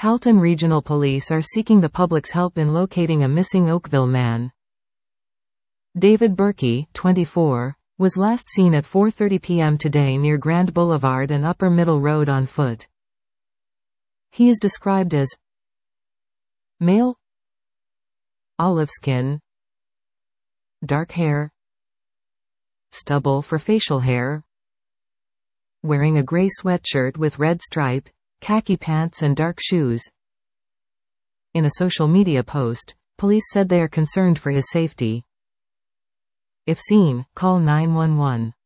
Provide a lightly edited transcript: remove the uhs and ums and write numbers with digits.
Halton Regional Police are seeking the public's help in locating a missing Oakville man. David Berkey, 24, was last seen at 4:30 p.m. today near Grand Boulevard and Upper Middle Road on foot. He is described as male, olive skin, dark hair, stubble for facial hair, wearing a gray sweatshirt with red stripe, khaki pants and dark shoes. In a social media post, police said they are concerned for his safety. If seen, call 911.